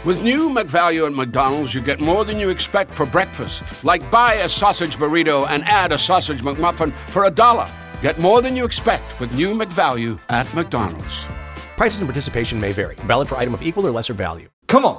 With new McValue at McDonald's, you get more than you expect for breakfast. Like buy a sausage burrito and add a sausage McMuffin for $1. Get more than you expect with new McValue at McDonald's. Prices and participation may vary. Valid for item of equal or lesser value. Come on.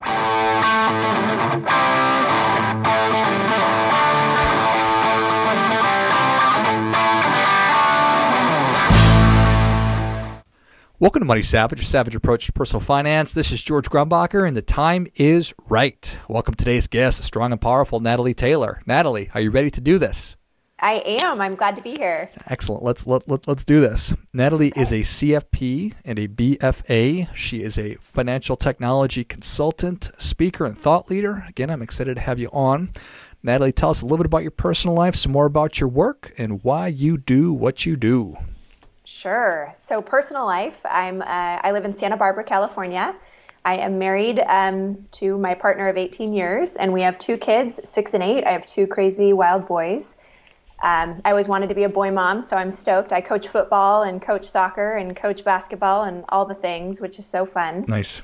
Welcome to Money Savage, a savage approach to personal finance. This is George Grumbacher, and the time is right. Welcome to today's guest, strong and powerful Natalie Taylor. Natalie, are you ready to do this? I am. I'm glad to be here. Excellent. Let's do this. Natalie is a CFP and a BFA. She is a financial technology consultant, speaker, and thought leader. Again, I'm excited to have you on. Natalie, tell us a little bit about your personal life, some more about your work, and why you do what you do. Sure. So personal life, I live in Santa Barbara, California. I am married to my partner of 18 years, and we have two kids, 6 and 8. I have two crazy wild boys. I always wanted to be a boy mom, so I'm stoked. I coach football and coach soccer and coach basketball and all the things, which is so fun. Nice.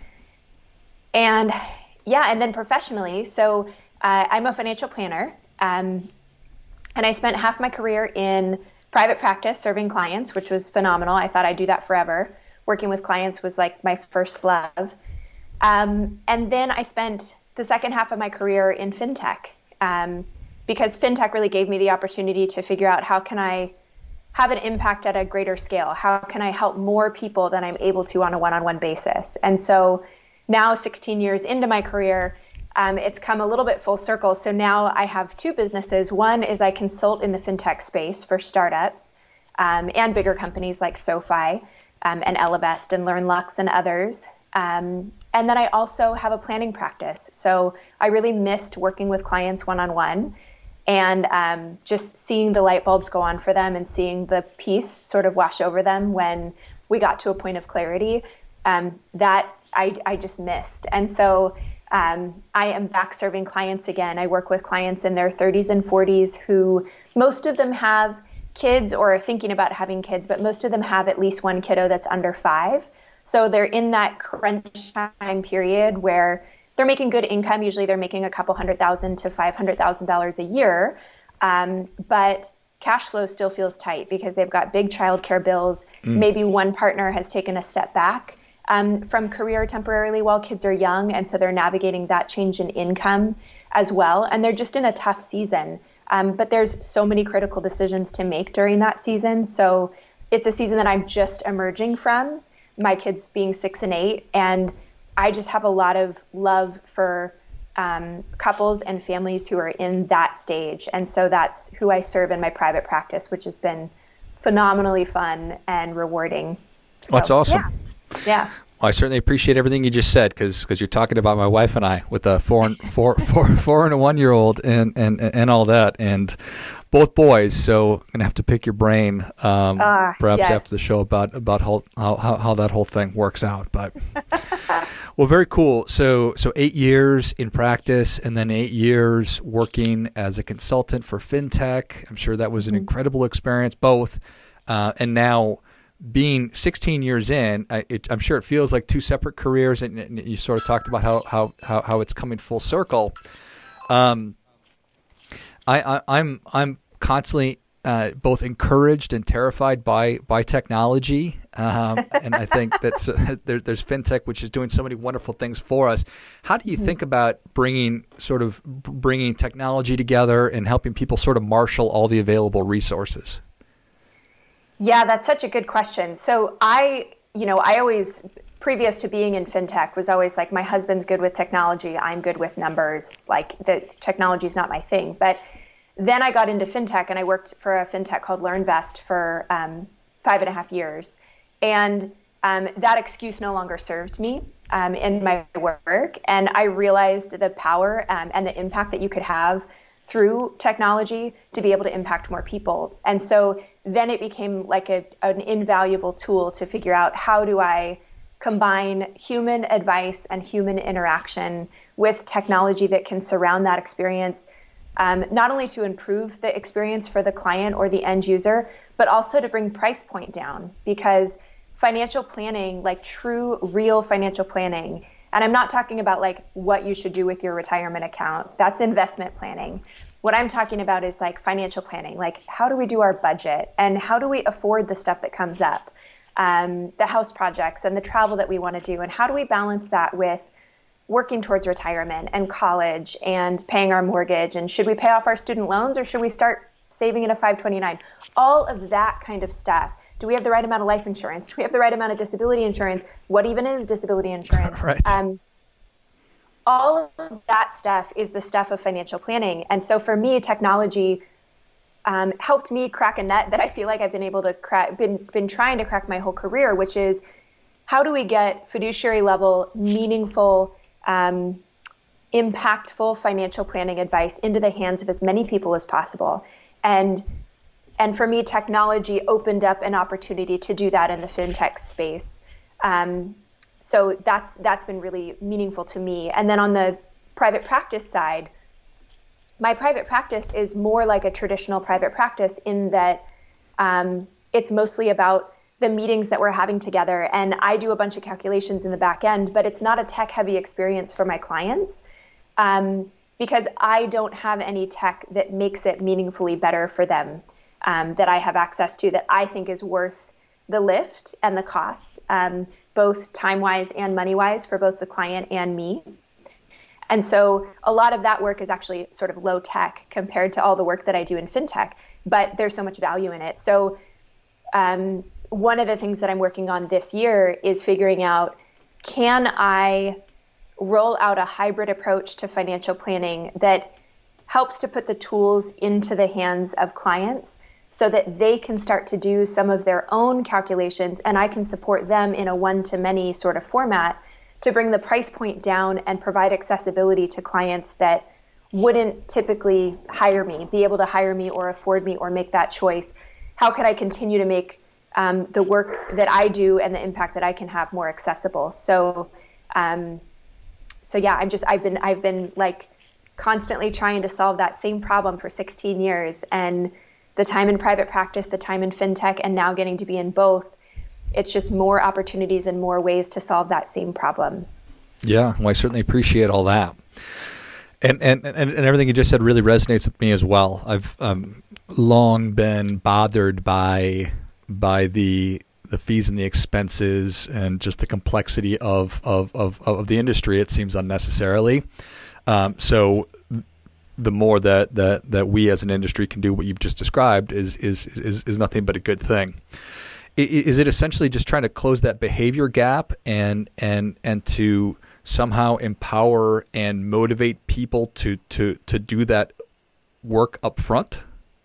And and then professionally, so I'm a financial planner, and I spent half my career in private practice serving clients, which was phenomenal. I thought I'd do that forever. Working with clients was like my first love. And then I spent the second half of my career in fintech, because fintech really gave me the opportunity to figure out how can I have an impact at a greater scale? How can I help more people than I'm able to on a one-on-one basis? And so now 16 years into my career, it's come a little bit full circle. So now I have two businesses. One is I consult in the fintech space for startups and bigger companies like SoFi and Ellevest and LearnLux and others. And then I also have a planning practice. So I really missed working with clients one-on-one and just seeing the light bulbs go on for them and seeing the peace sort of wash over them when we got to a point of clarity that I just missed. And so I am back serving clients again. I work with clients in their 30s and 40s who most of them have kids or are thinking about having kids, but most of them have at least one kiddo that's under 5. So they're in that crunch time period where they're making good income. Usually they're making a couple $100,000 to $500,000 a year. But cash flow still feels tight because they've got big childcare bills. Maybe one partner has taken a step back from career temporarily while kids are young. And so they're navigating that change in income as well. And they're just in a tough season. But there's so many critical decisions to make during that season. So it's a season that I'm just emerging from, my kids being 6 and 8. And I just have a lot of love for couples and families who are in that stage. And so that's who I serve in my private practice, which has been phenomenally fun and rewarding. So, That's awesome. Yeah. Well, I certainly appreciate everything you just said because you're talking about my wife and I with a four and a 1-year-old and all that, and both boys. So I'm gonna have to pick your brain perhaps after the show about how that whole thing works out. But well, very cool. So 8 years in practice and then 8 years working as a consultant for fintech. I'm sure that was an incredible experience, both, and now, being 16 years in, I'm sure it feels like two separate careers, and you sort of talked about how it's coming full circle. I'm constantly both encouraged and terrified by technology, and I think that's there's fintech, which is doing so many wonderful things for us. How do you think about bringing technology together and helping people sort of marshal all the available resources? Yeah, that's such a good question. So I always, previous to being in fintech, was always like, my husband's good with technology, I'm good with numbers. Like, the technology is not my thing. But then I got into fintech, and I worked for a fintech called LearnVest for 5.5 years. And that excuse no longer served me in my work. And I realized the power and the impact that you could have through technology to be able to impact more people. And so then it became like an invaluable tool to figure out, how do I combine human advice and human interaction with technology that can surround that experience, not only to improve the experience for the client or the end user, but also to bring price point down. Because financial planning, like true, real financial planning, And I'm not talking about like what you should do with your retirement account. That's investment planning. What I'm talking about is like financial planning. Like, how do we do our budget and how do we afford the stuff that comes up, the house projects and the travel that we want to do, and how do we balance that with working towards retirement and college and paying our mortgage, and should we pay off our student loans or should we start saving in a 529? All of that kind of stuff. Do we have the right amount of life insurance? Do we have the right amount of disability insurance? What even is disability insurance? Right. All of that stuff is the stuff of financial planning. And so for me, technology helped me crack a nut that I feel like I've been able to crack, been trying to crack my whole career, which is how do we get fiduciary level, meaningful, impactful financial planning advice into the hands of as many people as possible. And for me, technology opened up an opportunity to do that in the fintech space. So that's been really meaningful to me. And then on the private practice side, my private practice is more like a traditional private practice in that it's mostly about the meetings that we're having together. And I do a bunch of calculations in the back end, but it's not a tech-heavy experience for my clients because I don't have any tech that makes it meaningfully better for them that I have access to that I think is worth the lift and the cost, both time-wise and money-wise for both the client and me. And so a lot of that work is actually sort of low tech compared to all the work that I do in fintech, but there's so much value in it. So one of the things that I'm working on this year is figuring out, can I roll out a hybrid approach to financial planning that helps to put the tools into the hands of clients so that they can start to do some of their own calculations and I can support them in a one-to-many sort of format to bring the price point down and provide accessibility to clients that wouldn't typically be able to hire me or afford me or make that choice. How could I continue to make the work that I do and the impact that I can have more accessible? So yeah, I've been like constantly trying to solve that same problem for 16 years, and the time in private practice, the time in fintech, and now getting to be in both. It's just more opportunities and more ways to solve that same problem. Yeah, well, I certainly appreciate all that. And everything you just said really resonates with me as well. I've long been bothered by the fees and the expenses and just the complexity of the industry. It seems unnecessarily. So the more that we as an industry can do what you've just described is nothing but a good thing. Is it essentially just trying to close that behavior gap and to somehow empower and motivate people to do that work up front?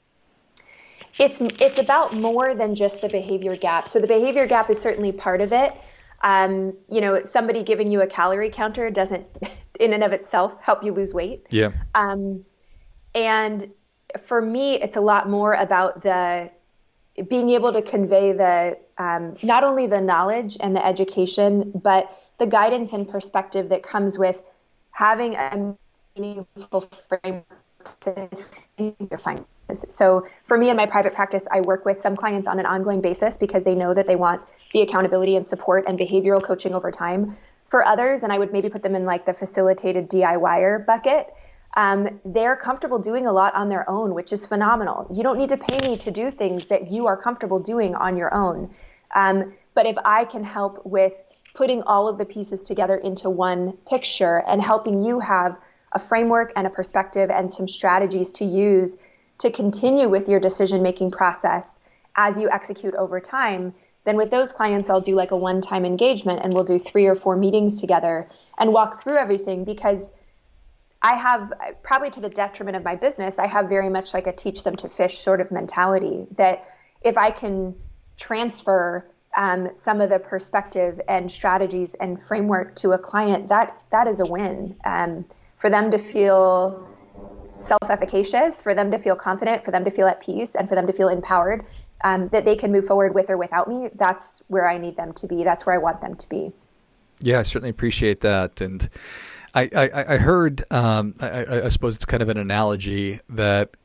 It's about more than just the behavior gap. So the behavior gap is certainly part of it. Somebody giving you a calorie counter doesn't in and of itself help you lose weight. Yeah. And for me, it's a lot more about being able to convey the not only the knowledge and the education, but the guidance and perspective that comes with having a meaningful framework to think your finances. So for me in my private practice, I work with some clients on an ongoing basis because they know that they want the accountability and support and behavioral coaching over time. For others, and I would maybe put them in like the facilitated DIYer bucket, they're comfortable doing a lot on their own, which is phenomenal. You don't need to pay me to do things that you are comfortable doing on your own. But if I can help with putting all of the pieces together into one picture and helping you have a framework and a perspective and some strategies to use to continue with your decision-making process as you execute over time, then with those clients, I'll do like a one-time engagement and we'll do 3 or 4 meetings together and walk through everything, because I have, probably to the detriment of my business, I have very much like a teach them to fish sort of mentality, that if I can transfer some of the perspective and strategies and framework to a client, that is a win. For them to feel self-efficacious, for them to feel confident, for them to feel at peace, and for them to feel empowered, that they can move forward with or without me, that's where I need them to be. That's where I want them to be. Yeah, I certainly appreciate that. And I heard, I suppose it's kind of an analogy that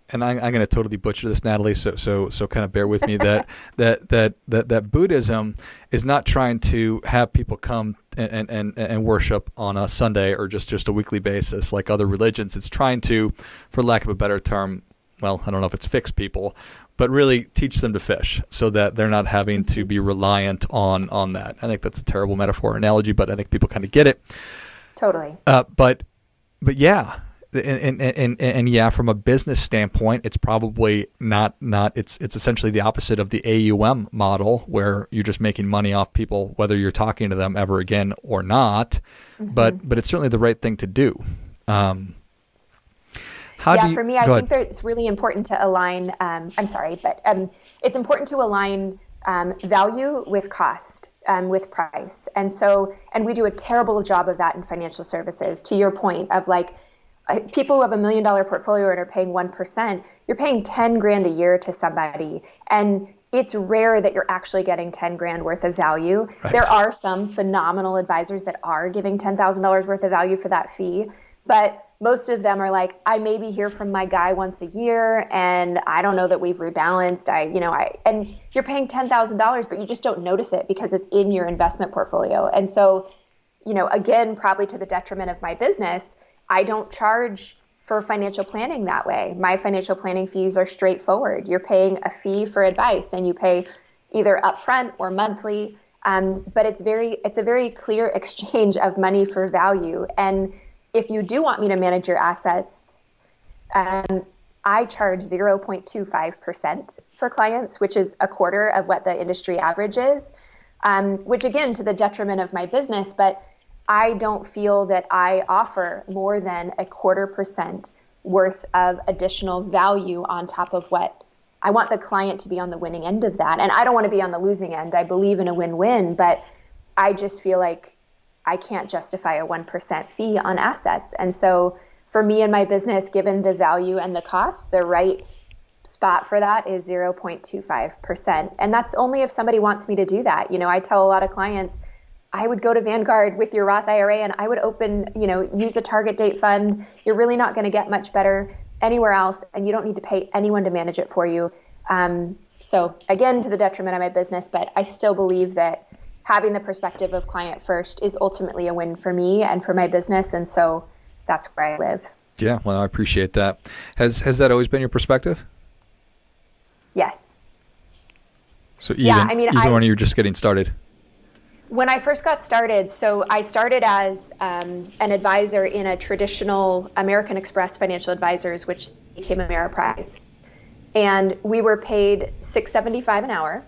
and I'm going to totally butcher this, Natalie. So kind of bear with me. that Buddhism is not trying to have people come and worship on a Sunday or just a weekly basis like other religions. It's trying to, for lack of a better term, well, I don't know if it's fix people, but really teach them to fish so that they're not having to be reliant on that. I think that's a terrible metaphor or analogy, but I think people kind of get it. Totally. But yeah. And yeah, from a business standpoint, it's probably not. It's essentially the opposite of the AUM model, where you're just making money off people, whether you're talking to them ever again or not. Mm-hmm. But it's certainly the right thing to do. For me, I think that it's really important to align. It's important to align value with cost. With price, and we do a terrible job of that in financial services. To your point of like. People who have $1 million portfolio and are paying 1%, you're paying 10 grand a year to somebody. And it's rare that you're actually getting 10 grand worth of value. Right. There are some phenomenal advisors that are giving $10,000 worth of value for that fee. But most of them are like, I maybe hear from my guy once a year and I don't know that we've rebalanced. And you're paying $10,000, but you just don't notice it because it's in your investment portfolio. And so, again, probably to the detriment of my business, I don't charge for financial planning that way. My financial planning fees are straightforward. You're paying a fee for advice and you pay either upfront or monthly. But it's a very clear exchange of money for value. And if you do want me to manage your assets, I charge 0.25% for clients, which is a quarter of what the industry average is, which again, to the detriment of my business, but I don't feel that I offer more than 0.25% worth of additional value on top of what I want the client to be on the winning end of that. And I don't want to be on the losing end. I believe in a win-win, but I just feel like I can't justify a 1% fee on assets. And so for me and my business, given the value and the cost, the right spot for that is 0.25%. And that's only if somebody wants me to do that. I tell a lot of clients, I would go to Vanguard with your Roth IRA and I would use a target date fund. You're really not going to get much better anywhere else, and you don't need to pay anyone to manage it for you. So again, to the detriment of my business, but I still believe that having the perspective of client first is ultimately a win for me and for my business. And so that's where I live. Yeah, well, I appreciate that. Has that always been your perspective? Yes. So even when you were just getting started? When I first got started, so I started as an advisor in a traditional American Express Financial Advisors, which became Ameriprise. And we were paid $6.75 an hour,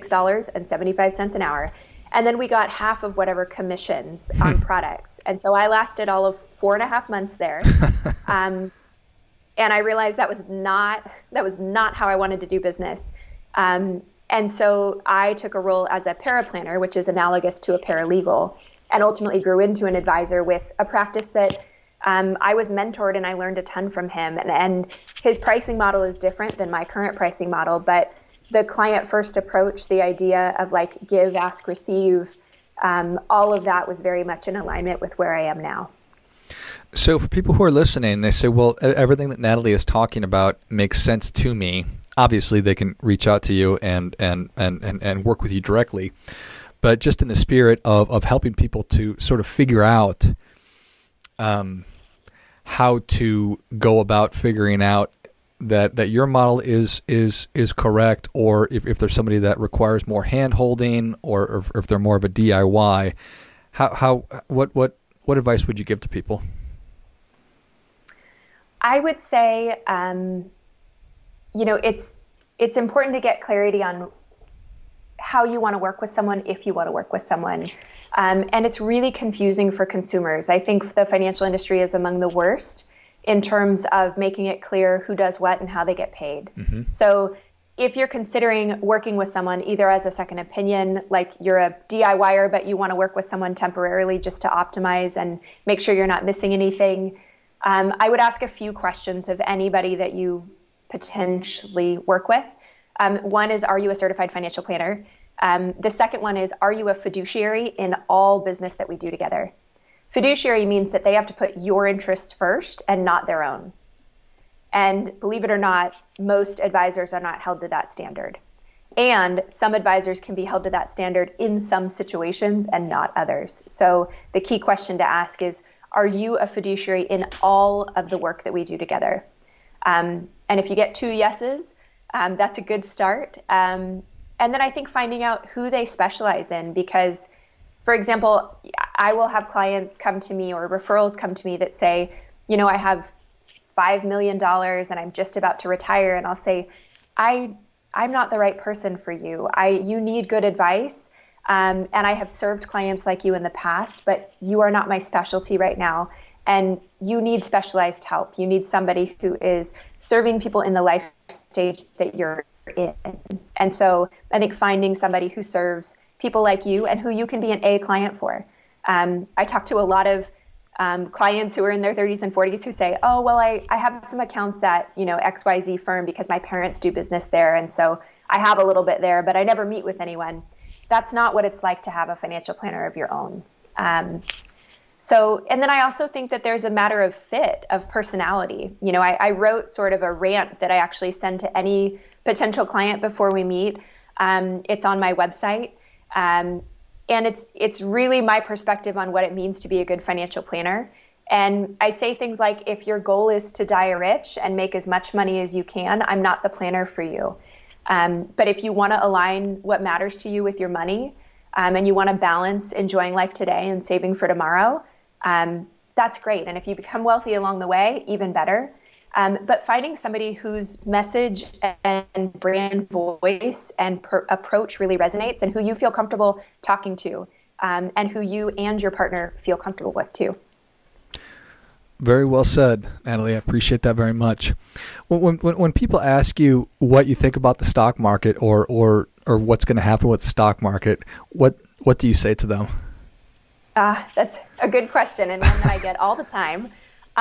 $6.75 an hour. And then we got half of whatever commissions on products. And so I lasted all of 4.5 months there. And I realized that was not how I wanted to do business. And so I took a role as a paraplanner, which is analogous to a paralegal, and ultimately grew into an advisor with a practice that I was mentored and I learned a ton from him. And his pricing model is different than my current pricing model, but the client first approach, the idea of like give, ask, receive, all of that was very much in alignment with where I am now. So for people who are listening, they say, well, everything that Natalie is talking about makes sense to me. Obviously, they can reach out to you and work with you directly. But just in the spirit of helping people to sort of figure out how to go about figuring out that your model is correct, or if there's somebody that requires more hand-holding, or if they're more of a DIY, what advice would you give to people? I would say, it's important to get clarity on how you want to work with someone, if you want to work with someone. And it's really confusing for consumers. I think the financial industry is among the worst in terms of making it clear who does what and how they get paid. Mm-hmm. So if you're considering working with someone either as a second opinion, like you're a DIYer, but you want to work with someone temporarily just to optimize and make sure you're not missing anything, I would ask a few questions of anybody that you potentially work with. One is, are you a certified financial planner? The second one is, are you a fiduciary in all business that we do together? Fiduciary means that they have to put your interests first and not their own. And believe it or not, most advisors are not held to that standard. And some advisors can be held to that standard in some situations and not others. So the key question to ask is, are you a fiduciary in all of the work that we do together? And if you get 2 yeses, that's a good start. And then I think finding out who they specialize in, because, for example, I will have clients come to me or referrals come to me that say, I have $5 million and I'm just about to retire. And I'll say, I'm not the right person for you. You need good advice. And I have served clients like you in the past, but you are not my specialty right now. And you need specialized help. You need somebody who is serving people in the life stage that you're in. And so I think finding somebody who serves people like you and who you can be an A client for. I talk to a lot of clients who are in their 30s and 40s who say, oh, well, I have some accounts at, XYZ firm because my parents do business there. And so I have a little bit there, but I never meet with anyone. That's not what it's like to have a financial planner of your own. And then I also think that there's a matter of fit, of personality. I wrote sort of a rant that I actually send to any potential client before we meet. It's on my website. And it's really my perspective on what it means to be a good financial planner. And I say things like, if your goal is to die rich and make as much money as you can, I'm not the planner for you. But if you want to align what matters to you with your money, and you want to balance enjoying life today and saving for tomorrow, that's great. And if you become wealthy along the way, even better. But finding somebody whose message and brand voice and approach really resonates and who you feel comfortable talking to, and who you and your partner feel comfortable with too. Very well said, Natalie. I appreciate that very much. When people ask you what you think about the stock market or what's going to happen with the stock market, what do you say to them? That's a good question, and one that I get all the time.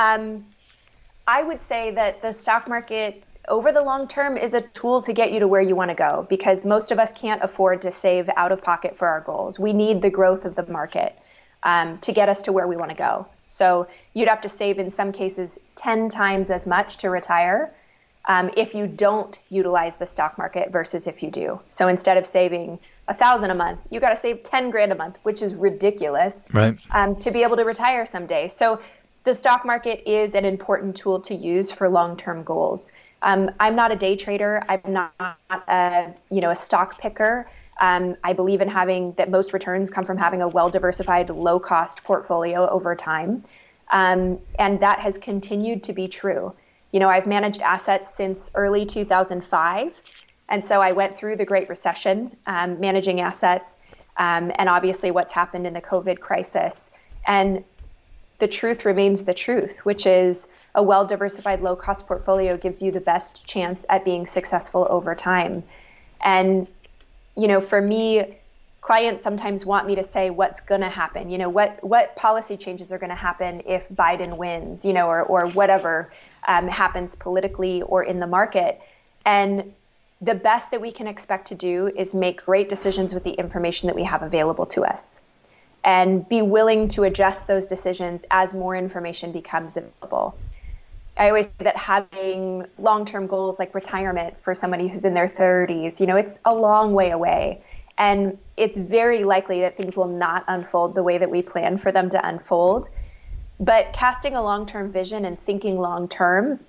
I would say that the stock market over the long term is a tool to get you to where you want to go, because most of us can't afford to save out of pocket for our goals. We need the growth of the market to get us to where we want to go. So you'd have to save in some cases 10 times as much to retire if you don't utilize the stock market versus if you do. So instead of saving $1,000 a month, you got to save 10 grand a month, which is ridiculous, right? To be able to retire someday. So the stock market is an important tool to use for long-term goals. I'm not a day trader. I'm not a stock picker. I believe in having that most returns come from having a well-diversified, low-cost portfolio over time. And that has continued to be true. I've managed assets since early 2005. And so I went through the Great Recession, managing assets, and obviously what's happened in the COVID crisis. And the truth remains the truth, which is a well-diversified, low-cost portfolio gives you the best chance at being successful over time. And, for me, clients sometimes want me to say what's going to happen, what policy changes are going to happen if Biden wins, or whatever happens politically or in the market. And the best that we can expect to do is make great decisions with the information that we have available to us, and be willing to adjust those decisions as more information becomes available. I always say that having long-term goals like retirement for somebody who's in their 30s, it's a long way away. And it's very likely that things will not unfold the way that we plan for them to unfold. But casting a long-term vision and thinking long-term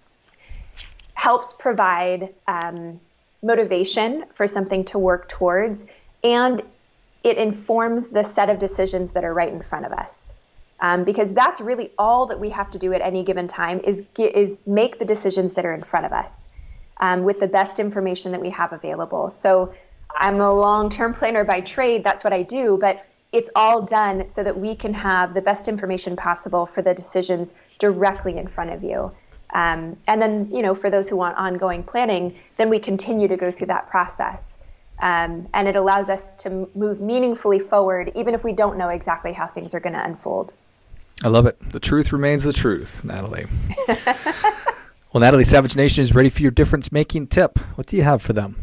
helps provide motivation for something to work towards, and it informs the set of decisions that are right in front of us. Because that's really all that we have to do at any given time is make the decisions that are in front of us with the best information that we have available. So I'm a long-term planner by trade. That's what I do. But it's all done so that we can have the best information possible for the decisions directly in front of you. And then, for those who want ongoing planning, then we continue to go through that process. And it allows us to move meaningfully forward, even if we don't know exactly how things are going to unfold. I love it. The truth remains the truth, Natalie. Well, Natalie, Savage Nation is ready for your difference-making tip. What do you have for them?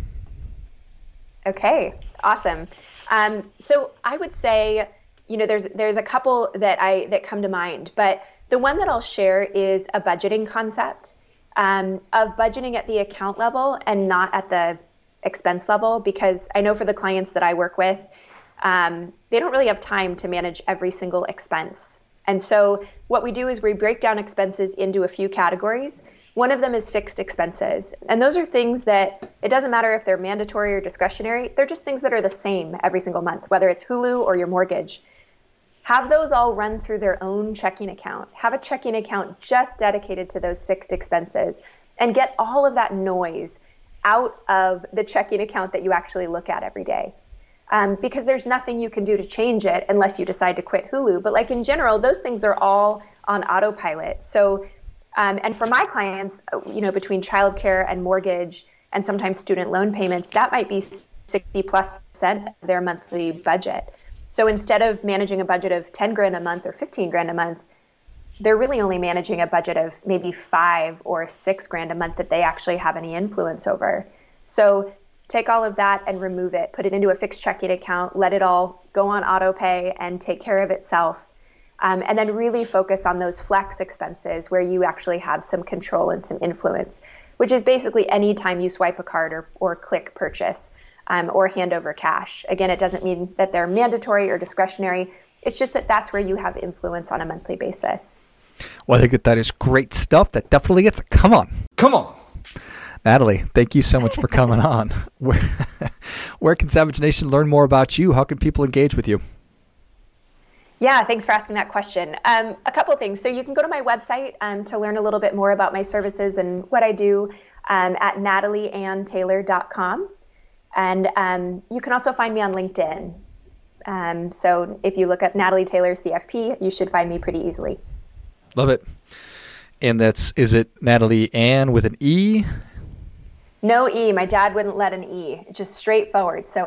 Okay, awesome. So I would say, there's a couple that come to mind, but the one that I'll share is a budgeting concept. of budgeting at the account level and not at the expense level, because I know for the clients that I work with, they don't really have time to manage every single expense. And so what we do is we break down expenses into a few categories. One of them is fixed expenses. And those are things that it doesn't matter if they're mandatory or discretionary. They're just things that are the same every single month, whether it's Hulu or your mortgage. Have those all run through their own checking account. Have a checking account just dedicated to those fixed expenses and get all of that noise out of the checking account that you actually look at every day. Because there's nothing you can do to change it unless you decide to quit Hulu. But like in general, those things are all on autopilot. So, and for my clients, between childcare and mortgage and sometimes student loan payments, that might be 60+% of their monthly budget. So instead of managing a budget of 10 grand a month or 15 grand a month, they're really only managing a budget of maybe 5 or 6 grand a month that they actually have any influence over. So take all of that and remove it, put it into a fixed checking account, let it all go on auto pay and take care of itself. And then really focus on those flex expenses where you actually have some control and some influence, which is basically any time you swipe a card or click purchase or hand over cash. Again, it doesn't mean that they're mandatory or discretionary. It's just that that's where you have influence on a monthly basis. Well, I think that is great stuff. That definitely gets, come on. Natalie, thank you so much for coming on. Where can Savage Nation learn more about you? How can people engage with you? Yeah, thanks for asking that question. A couple of things. So you can go to my website to learn a little bit more about my services and what I do at natalieanntaylor.com. And you can also find me on LinkedIn. So if you look up Natalie Taylor CFP, you should find me pretty easily. Love it. And is it Natalie Ann with an E? No E. My dad wouldn't let an E. Just straightforward. So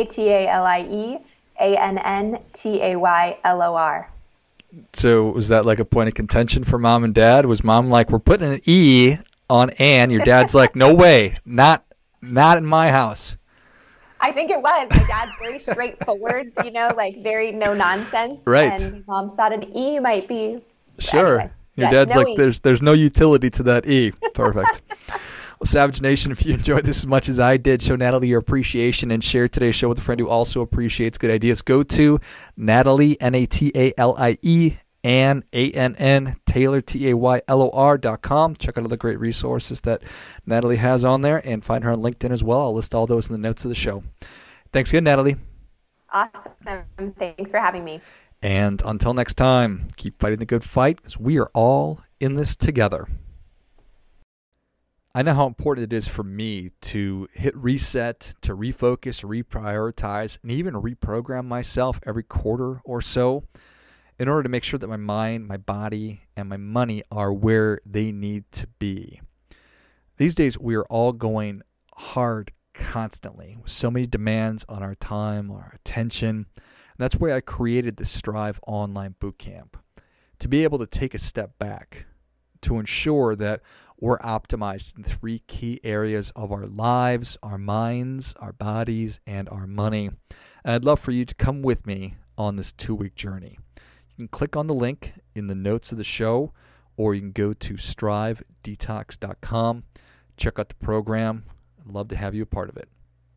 NATALIEANNTAYLOR. So was that like a point of contention for mom and dad? Was mom like, we're putting an E on Ann? Your dad's like, no way, not in my house. I think it was. My dad's very straightforward, like very no nonsense. Right. And mom thought an E might be. Sure. Anyway, Your dad's like, there's no utility to that E. Perfect. Well, Savage Nation, if you enjoyed this as much as I did, show Natalie your appreciation and share today's show with a friend who also appreciates good ideas. Go to Natalie, NATALIE, Ann, ANN, Taylor, TAYLOR.com. Check out all the great resources that Natalie has on there and find her on LinkedIn as well. I'll list all those in the notes of the show. Thanks again, Natalie. Awesome. Thanks for having me. And until next time, keep fighting the good fight because we are all in this together. I know how important it is for me to hit reset, to refocus, reprioritize, and even reprogram myself every quarter or so in order to make sure that my mind, my body, and my money are where they need to be. These days, we are all going hard constantly with so many demands on our time, our attention. And that's why I created the Strive Online Bootcamp, to be able to take a step back, to ensure that we're optimized in 3 key areas of our lives, our minds, our bodies, and our money. And I'd love for you to come with me on this 2-week journey. You can click on the link in the notes of the show, or you can go to strivedetox.com, check out the program. I'd love to have you a part of it.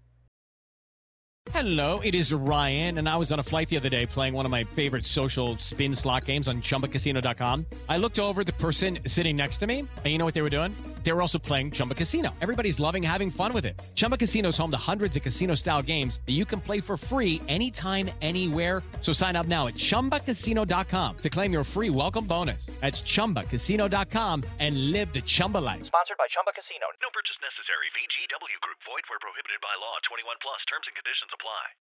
Hello, it is Ryan, and I was on a flight the other day playing one of my favorite social spin slot games on ChumbaCasino.com. I looked over at the person sitting next to me, and you know what they were doing? They were also playing Chumba Casino. Everybody's loving having fun with it. Chumba Casino is home to hundreds of casino-style games that you can play for free anytime, anywhere. So sign up now at ChumbaCasino.com to claim your free welcome bonus. That's ChumbaCasino.com and live the Chumba life. Sponsored by Chumba Casino. No purchase necessary. VGW Group. Void where prohibited by law. 21+. Terms and conditions apply.